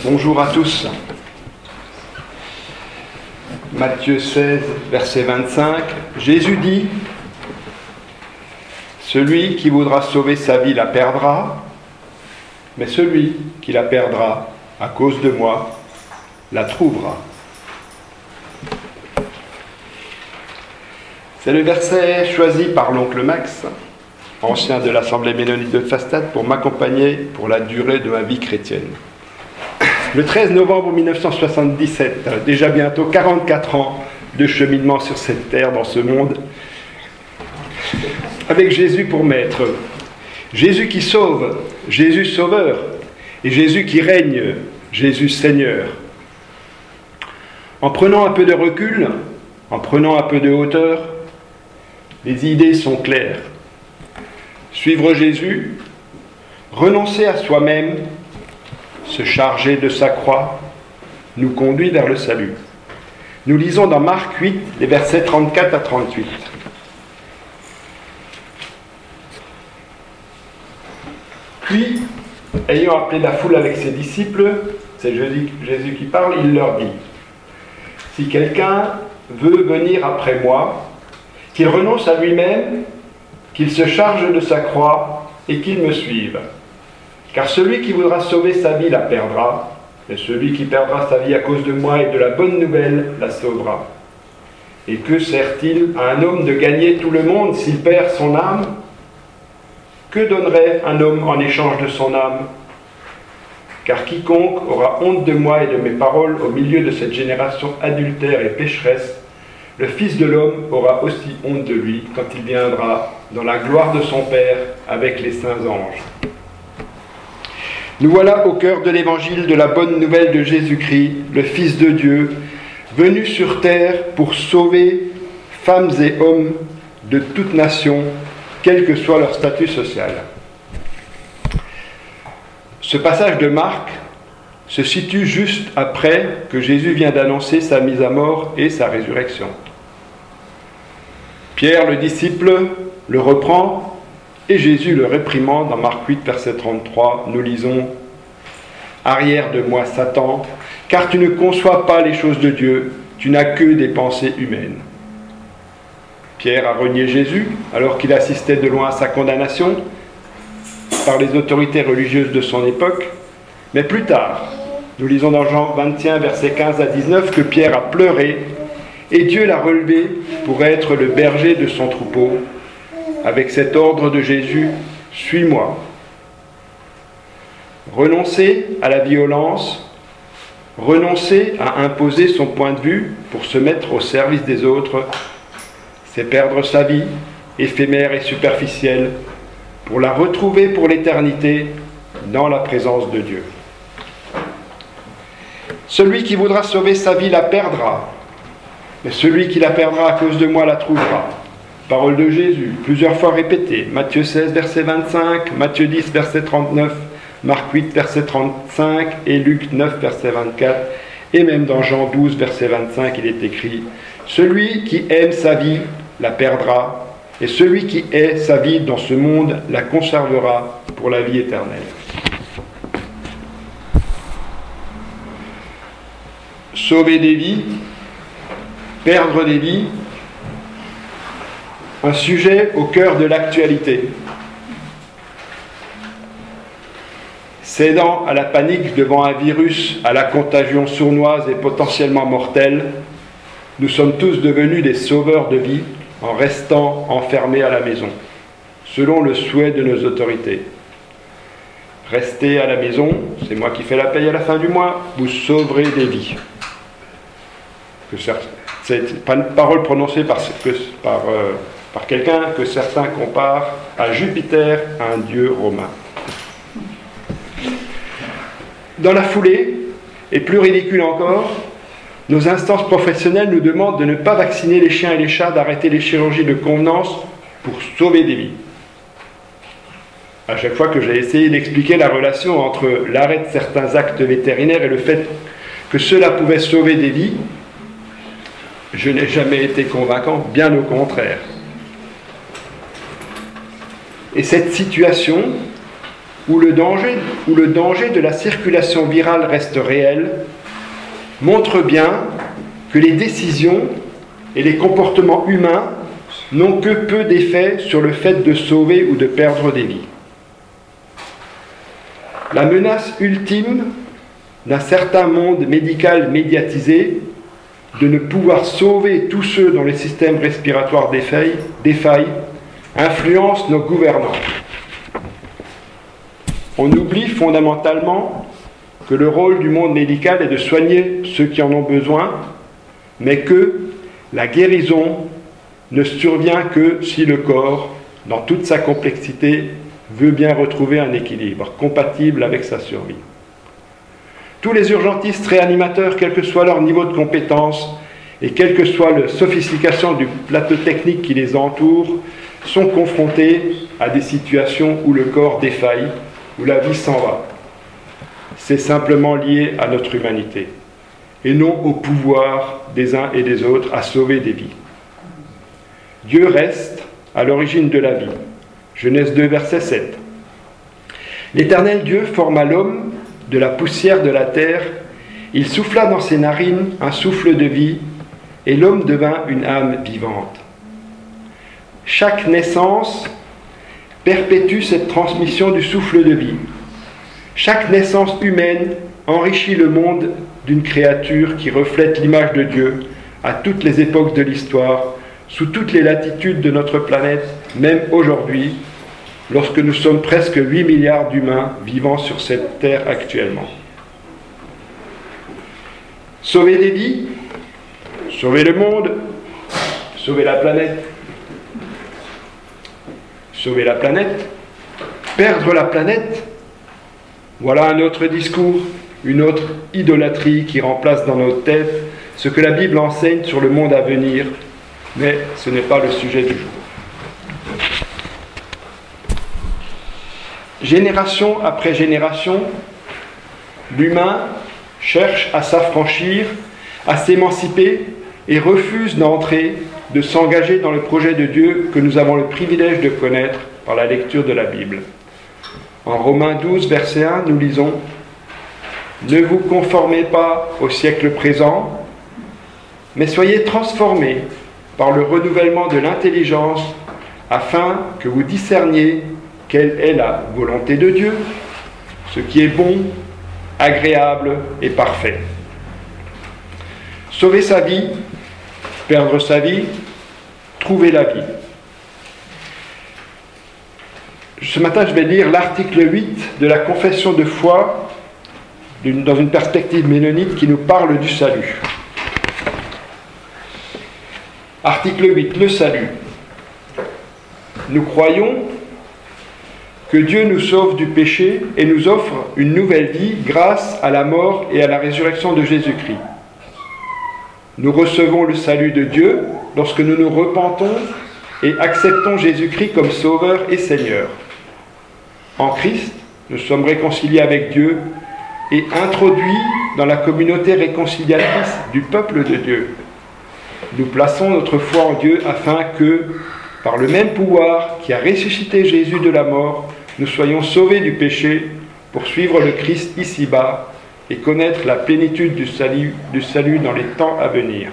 Bonjour à tous. Matthieu 16, verset 25, Jésus dit « Celui qui voudra sauver sa vie la perdra, mais celui qui la perdra à cause de moi la trouvera. » C'est le verset choisi par l'oncle Max, ancien de l'Assemblée mennonite de Pfastatt, pour m'accompagner pour la durée de ma vie chrétienne. Le 13 novembre 1977, déjà bientôt 44 ans de cheminement sur cette terre, dans ce monde, avec Jésus pour maître. Jésus qui sauve, Jésus sauveur, et Jésus qui règne, Jésus Seigneur. En prenant un peu de recul, en prenant un peu de hauteur, les idées sont claires. Suivre Jésus, renoncer à soi-même, se charger de sa croix, nous conduit vers le salut. Nous lisons dans Marc 8, les versets 34 à 38. Puis, ayant appelé la foule avec ses disciples, c'est Jésus qui parle, il leur dit : « Si quelqu'un veut venir après moi, qu'il renonce à lui-même, qu'il se charge de sa croix et qu'il me suive. Car celui qui voudra sauver sa vie la perdra, mais celui qui perdra sa vie à cause de moi et de la bonne nouvelle la sauvera. Et que sert-il à un homme de gagner tout le monde s'il perd son âme ? Que donnerait un homme en échange de son âme ? Car quiconque aura honte de moi et de mes paroles au milieu de cette génération adultère et pécheresse, le Fils de l'homme aura aussi honte de lui quand il viendra dans la gloire de son Père avec les saints anges. » Nous voilà au cœur de l'évangile de la bonne nouvelle de Jésus-Christ, le Fils de Dieu, venu sur terre pour sauver femmes et hommes de toute nation, quel que soit leur statut social. Ce passage de Marc se situe juste après que Jésus vient d'annoncer sa mise à mort et sa résurrection. Pierre, le disciple, le reprend et Jésus le réprimande dans Marc 8, verset 33. Nous lisons : « Arrière de moi, Satan, car tu ne conçois pas les choses de Dieu, tu n'as que des pensées humaines. » Pierre a renié Jésus alors qu'il assistait de loin à sa condamnation par les autorités religieuses de son époque. Mais plus tard, nous lisons dans Jean 21, versets 15 à 19, que Pierre a pleuré et Dieu l'a relevé pour être le berger de son troupeau, avec cet ordre de Jésus : « Suis-moi ». Renoncer à la violence, renoncer à imposer son point de vue pour se mettre au service des autres, c'est perdre sa vie, éphémère et superficielle, pour la retrouver pour l'éternité dans la présence de Dieu. Celui qui voudra sauver sa vie la perdra, mais celui qui la perdra à cause de moi la trouvera. Parole de Jésus, plusieurs fois répétée. Matthieu 16, verset 25, Matthieu 10, verset 39, Marc 8, verset 35 et Luc 9, verset 24. Et même dans Jean 12, verset 25, il est écrit : « Celui qui aime sa vie la perdra, et celui qui hait sa vie dans ce monde la conservera pour la vie éternelle. » Sauver des vies, perdre des vies, un sujet au cœur de l'actualité. Cédant à la panique devant un virus à la contagion sournoise et potentiellement mortelle, nous sommes tous devenus des sauveurs de vie en restant enfermés à la maison, selon le souhait de nos autorités. Restez à la maison, c'est moi qui fais la paye à la fin du mois, vous sauverez des vies. C'est pas une parole prononcée par quelqu'un que certains comparent à Jupiter, un dieu romain. Dans la foulée, et plus ridicule encore, nos instances professionnelles nous demandent de ne pas vacciner les chiens et les chats, d'arrêter les chirurgies de convenance pour sauver des vies. À chaque fois que j'ai essayé d'expliquer la relation entre l'arrêt de certains actes vétérinaires et le fait que cela pouvait sauver des vies, je n'ai jamais été convaincant, bien au contraire. Et cette situation où le danger de la circulation virale reste réel, montre bien que les décisions et les comportements humains n'ont que peu d'effet sur le fait de sauver ou de perdre des vies. La menace ultime d'un certain monde médical médiatisé de ne pouvoir sauver tous ceux dont les systèmes respiratoires défaillent influence nos gouvernants. On oublie fondamentalement que le rôle du monde médical est de soigner ceux qui en ont besoin, mais que la guérison ne survient que si le corps, dans toute sa complexité, veut bien retrouver un équilibre compatible avec sa survie. Tous les urgentistes réanimateurs, quel que soit leur niveau de compétence et quelle que soit la sophistication du plateau technique qui les entoure, sont confrontés à des situations où le corps défaille, où la vie s'en va. C'est simplement lié à notre humanité, et non au pouvoir des uns et des autres à sauver des vies. Dieu reste à l'origine de la vie. Genèse 2, verset 7. L'Éternel Dieu forma l'homme de la poussière de la terre, il souffla dans ses narines un souffle de vie, et l'homme devint une âme vivante. Chaque naissance perpétue cette transmission du souffle de vie. Chaque naissance humaine enrichit le monde d'une créature qui reflète l'image de Dieu à toutes les époques de l'histoire, sous toutes les latitudes de notre planète, même aujourd'hui, lorsque nous sommes presque 8 milliards d'humains vivant sur cette terre actuellement. Sauver des vies, sauver le monde, sauver la planète. Sauver la planète, perdre la planète, voilà un autre discours, une autre idolâtrie qui remplace dans nos têtes ce que la Bible enseigne sur le monde à venir, mais ce n'est pas le sujet du jour. Génération après génération, l'humain cherche à s'affranchir, à s'émanciper et refuse d'entrer, de s'engager dans le projet de Dieu que nous avons le privilège de connaître par la lecture de la Bible. En Romains 12, verset 1, nous lisons « Ne vous conformez pas au siècle présent, mais soyez transformés par le renouvellement de l'intelligence, afin que vous discerniez quelle est la volonté de Dieu, ce qui est bon, agréable et parfait. » Sauver sa vie, perdre sa vie, trouver la vie. Ce matin, je vais lire l'article 8 de la confession de foi dans une perspective ménonite qui nous parle du salut. Article 8, le salut. Nous croyons que Dieu nous sauve du péché et nous offre une nouvelle vie grâce à la mort et à la résurrection de Jésus-Christ. Nous recevons le salut de Dieu lorsque nous nous repentons et acceptons Jésus-Christ comme Sauveur et Seigneur. En Christ, nous sommes réconciliés avec Dieu et introduits dans la communauté réconciliatrice du peuple de Dieu. Nous plaçons notre foi en Dieu afin que, par le même pouvoir qui a ressuscité Jésus de la mort, nous soyons sauvés du péché pour suivre le Christ ici-bas et connaître la plénitude du salut dans les temps à venir.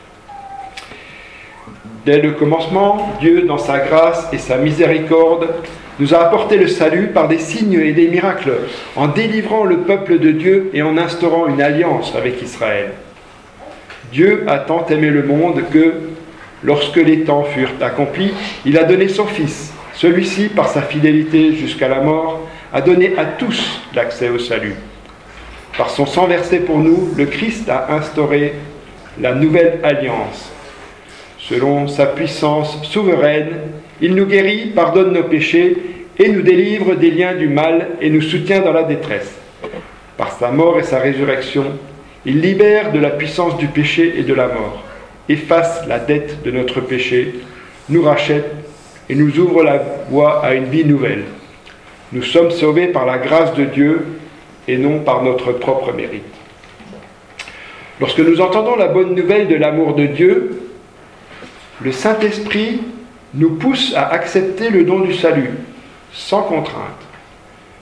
Dès le commencement, Dieu, dans sa grâce et sa miséricorde, nous a apporté le salut par des signes et des miracles, en délivrant le peuple de Dieu et en instaurant une alliance avec Israël. Dieu a tant aimé le monde que, lorsque les temps furent accomplis, il a donné son Fils. Celui-ci, par sa fidélité jusqu'à la mort, a donné à tous l'accès au salut. Par son sang versé pour nous, le Christ a instauré la nouvelle alliance. Selon sa puissance souveraine, il nous guérit, pardonne nos péchés et nous délivre des liens du mal et nous soutient dans la détresse. Par sa mort et sa résurrection, il libère de la puissance du péché et de la mort, efface la dette de notre péché, nous rachète et nous ouvre la voie à une vie nouvelle. Nous sommes sauvés par la grâce de Dieu et non par notre propre mérite. Lorsque nous entendons la bonne nouvelle de l'amour de Dieu, le Saint-Esprit nous pousse à accepter le don du salut, sans contrainte.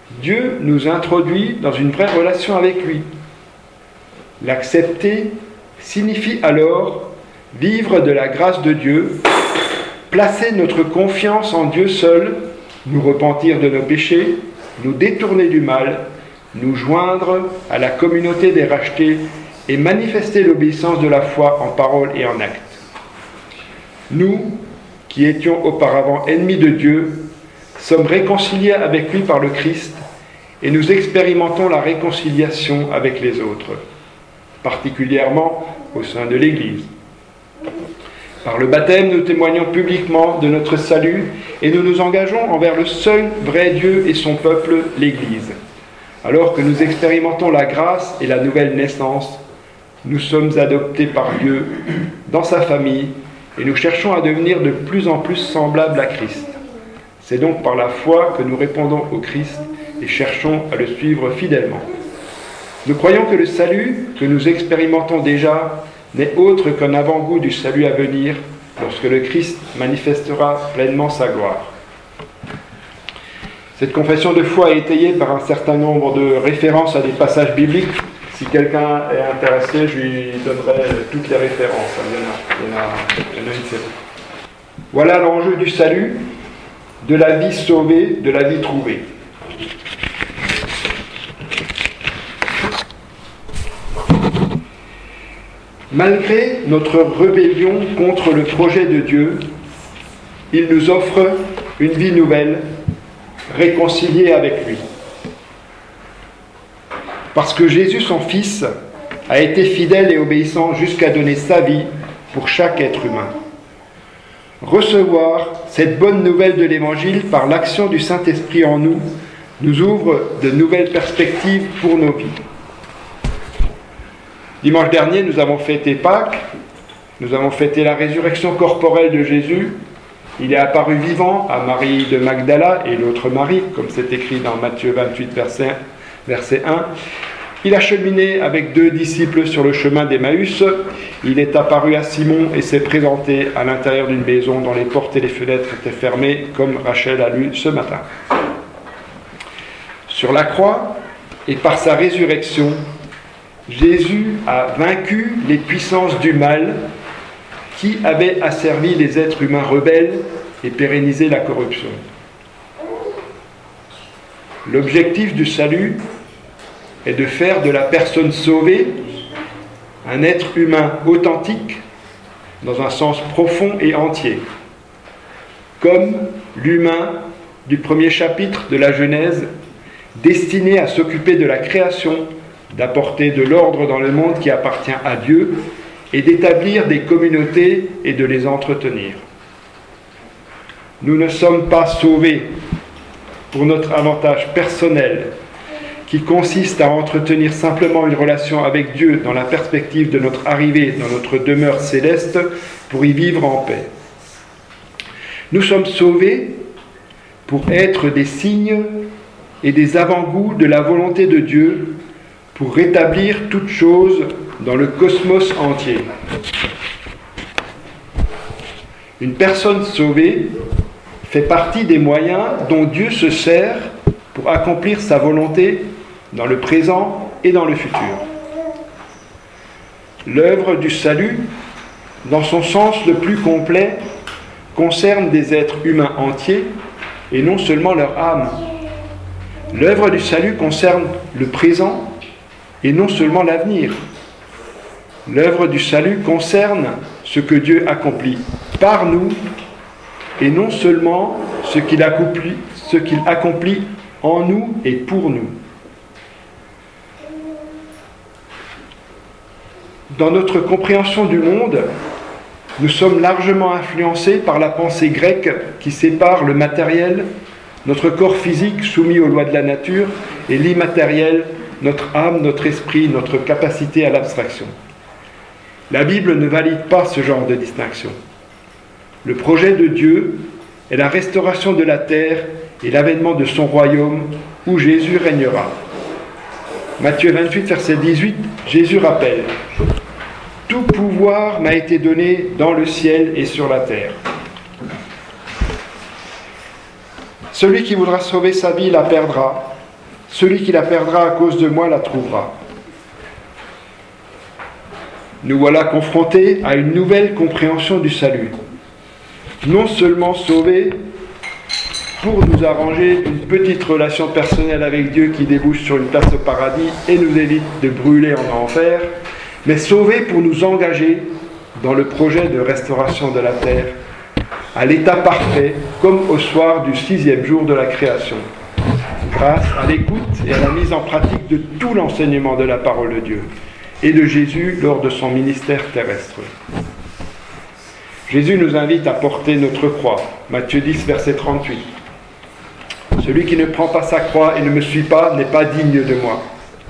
Dieu nous introduit dans une vraie relation avec lui. L'accepter signifie alors vivre de la grâce de Dieu, placer notre confiance en Dieu seul, nous repentir de nos péchés, nous détourner du mal, nous joindre à la communauté des rachetés et manifester l'obéissance de la foi en parole et en acte. Nous, qui étions auparavant ennemis de Dieu, sommes réconciliés avec lui par le Christ et nous expérimentons la réconciliation avec les autres, particulièrement au sein de l'Église. Par le baptême, nous témoignons publiquement de notre salut et nous nous engageons envers le seul vrai Dieu et son peuple, l'Église. Alors que nous expérimentons la grâce et la nouvelle naissance, nous sommes adoptés par Dieu dans sa famille et nous cherchons à devenir de plus en plus semblables à Christ. C'est donc par la foi que nous répondons au Christ et cherchons à le suivre fidèlement. Nous croyons que le salut que nous expérimentons déjà n'est autre qu'un avant-goût du salut à venir lorsque le Christ manifestera pleinement sa gloire. Cette confession de foi est étayée par un certain nombre de références à des passages bibliques. Si quelqu'un est intéressé, je lui donnerai toutes les références. Il y en a une série. Voilà l'enjeu du salut, de la vie sauvée, de la vie trouvée. Malgré notre rébellion contre le projet de Dieu, il nous offre une vie nouvelle, réconciliée avec lui. Parce que Jésus, son Fils, a été fidèle et obéissant jusqu'à donner sa vie pour chaque être humain. Recevoir cette bonne nouvelle de l'Évangile par l'action du Saint-Esprit en nous ouvre de nouvelles perspectives pour nos vies. Dimanche dernier, nous avons fêté Pâques, nous avons fêté la résurrection corporelle de Jésus. Il est apparu vivant à Marie de Magdala et l'autre Marie, comme c'est écrit dans Matthieu 28, verset 1. Il a cheminé avec 2 disciples sur le chemin d'Emmaüs. Il est apparu à Simon et s'est présenté à l'intérieur d'une maison dont les portes et les fenêtres étaient fermées, comme Rachel a lu ce matin. Sur la croix, et par sa résurrection, Jésus a vaincu les puissances du mal qui avaient asservi les êtres humains rebelles et pérennisé la corruption. L'objectif du salut est de faire de la personne sauvée un être humain authentique dans un sens profond et entier, comme l'humain du premier chapitre de la Genèse, destiné à s'occuper de la création, d'apporter de l'ordre dans le monde qui appartient à Dieu et d'établir des communautés et de les entretenir. Nous ne sommes pas sauvés pour notre avantage personnel qui consiste à entretenir simplement une relation avec Dieu dans la perspective de notre arrivée dans notre demeure céleste pour y vivre en paix. Nous sommes sauvés pour être des signes et des avant-goûts de la volonté de Dieu pour rétablir toute chose dans le cosmos entier. Une personne sauvée fait partie des moyens dont Dieu se sert pour accomplir sa volonté dans le présent et dans le futur. L'œuvre du salut, dans son sens le plus complet, concerne des êtres humains entiers et non seulement leur âme. L'œuvre du salut concerne le présent et non seulement l'avenir. L'œuvre du salut concerne ce que Dieu accomplit par nous et non seulement ce qu'il accomplit en nous et pour nous. Dans notre compréhension du monde, nous sommes largement influencés par la pensée grecque qui sépare le matériel, notre corps physique soumis aux lois de la nature, et l'immatériel, notre âme, notre esprit, notre capacité à l'abstraction. La Bible ne valide pas ce genre de distinction. Le projet de Dieu est la restauration de la terre et l'avènement de son royaume où Jésus régnera. Matthieu 28, verset 18, Jésus rappelle « Tout pouvoir m'a été donné dans le ciel et sur la terre. » Celui qui voudra sauver sa vie la perdra, Celui qui la perdra à cause de moi la trouvera. Nous voilà confrontés à une nouvelle compréhension du salut. Non seulement sauvés pour nous arranger une petite relation personnelle avec Dieu qui débouche sur une place au paradis et nous évite de brûler en enfer, mais sauvés pour nous engager dans le projet de restauration de la terre à l'état parfait, comme au soir du 6e jour de la création, grâce à l'écoute et à la mise en pratique de tout l'enseignement de la parole de Dieu et de Jésus lors de son ministère terrestre. Jésus nous invite à porter notre croix. Matthieu 10, verset 38. Celui qui ne prend pas sa croix et ne me suit pas n'est pas digne de moi.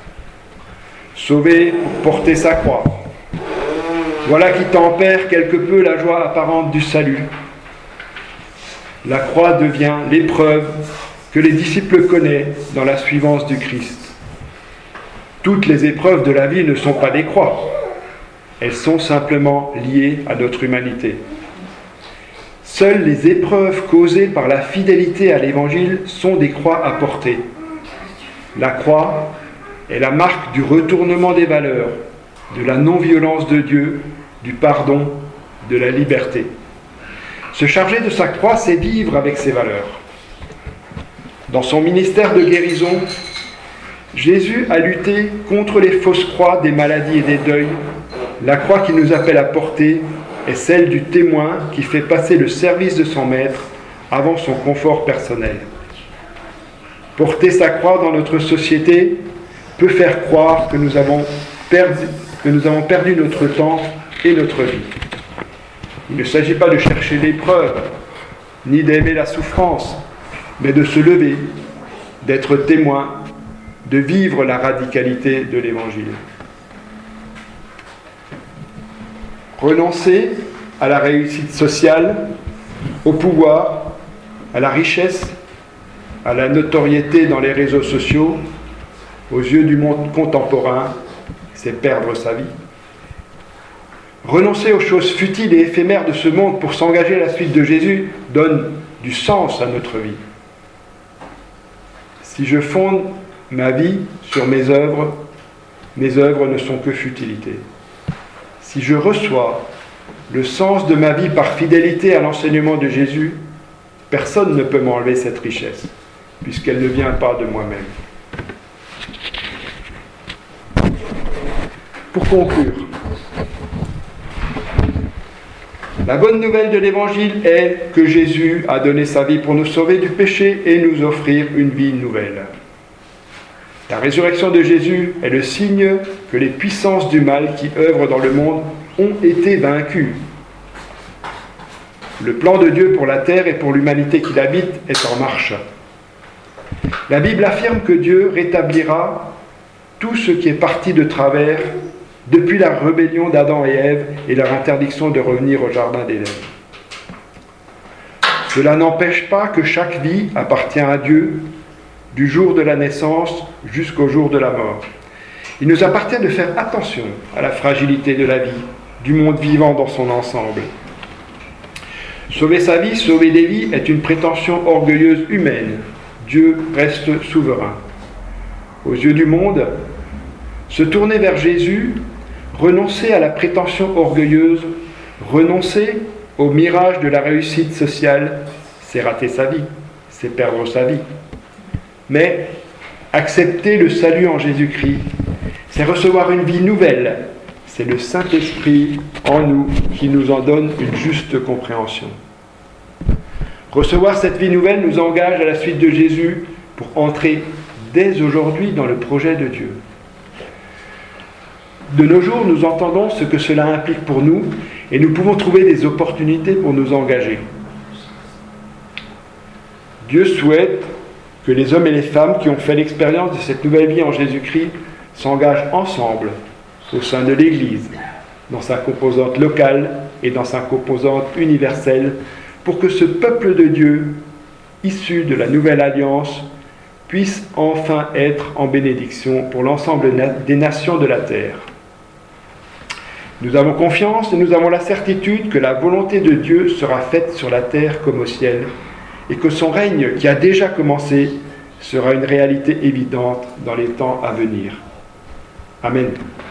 Sauvé pour porter sa croix. Voilà qui tempère quelque peu la joie apparente du salut. La croix devient l'épreuve que les disciples connaissent dans la suivance du Christ. Toutes les épreuves de la vie ne sont pas des croix. Elles sont simplement liées à notre humanité. Seules les épreuves causées par la fidélité à l'Évangile sont des croix à porter. La croix est la marque du retournement des valeurs, de la non-violence de Dieu, du pardon, de la liberté. Se charger de sa croix, c'est vivre avec ses valeurs. Dans son ministère de guérison, Jésus a lutté contre les fausses croix des maladies et des deuils. La croix qui nous appelle à porter est celle du témoin qui fait passer le service de son maître avant son confort personnel. Porter sa croix dans notre société peut faire croire que nous avons perdu notre temps et notre vie. Il ne s'agit pas de chercher l'épreuve, ni d'aimer la souffrance, mais de se lever, d'être témoin, de vivre la radicalité de l'Évangile. Renoncer à la réussite sociale, au pouvoir, à la richesse, à la notoriété dans les réseaux sociaux, aux yeux du monde contemporain, c'est perdre sa vie. Renoncer aux choses futiles et éphémères de ce monde pour s'engager à la suite de Jésus donne du sens à notre vie. Si je fonde ma vie sur mes œuvres ne sont que futilité. Si je reçois le sens de ma vie par fidélité à l'enseignement de Jésus, personne ne peut m'enlever cette richesse, puisqu'elle ne vient pas de moi-même. Pour conclure, la bonne nouvelle de l'Évangile est que Jésus a donné sa vie pour nous sauver du péché et nous offrir une vie nouvelle. La résurrection de Jésus est le signe que les puissances du mal qui œuvrent dans le monde ont été vaincues. Le plan de Dieu pour la terre et pour l'humanité qui l'habite est en marche. La Bible affirme que Dieu rétablira tout ce qui est parti de travers depuis la rébellion d'Adam et Ève et leur interdiction de revenir au jardin d'Éden. Cela n'empêche pas que chaque vie appartient à Dieu, du jour de la naissance jusqu'au jour de la mort. Il nous appartient de faire attention à la fragilité de la vie, du monde vivant dans son ensemble. Sauver sa vie, sauver des vies est une prétention orgueilleuse humaine. Dieu reste souverain. Aux yeux du monde, se tourner vers Jésus, renoncer à la prétention orgueilleuse, renoncer au mirage de la réussite sociale, c'est rater sa vie, c'est perdre sa vie. Mais accepter le salut en Jésus-Christ, c'est recevoir une vie nouvelle. C'est le Saint-Esprit en nous qui nous en donne une juste compréhension. Recevoir cette vie nouvelle nous engage à la suite de Jésus pour entrer dès aujourd'hui dans le projet de Dieu. De nos jours, nous entendons ce que cela implique pour nous et nous pouvons trouver des opportunités pour nous engager. Dieu souhaite que les hommes et les femmes qui ont fait l'expérience de cette nouvelle vie en Jésus-Christ s'engagent ensemble au sein de l'Église, dans sa composante locale et dans sa composante universelle, pour que ce peuple de Dieu, issu de la nouvelle alliance, puisse enfin être en bénédiction pour l'ensemble des nations de la terre. Nous avons confiance et nous avons la certitude que la volonté de Dieu sera faite sur la terre comme au ciel, et que son règne, qui a déjà commencé, sera une réalité évidente dans les temps à venir. Amen.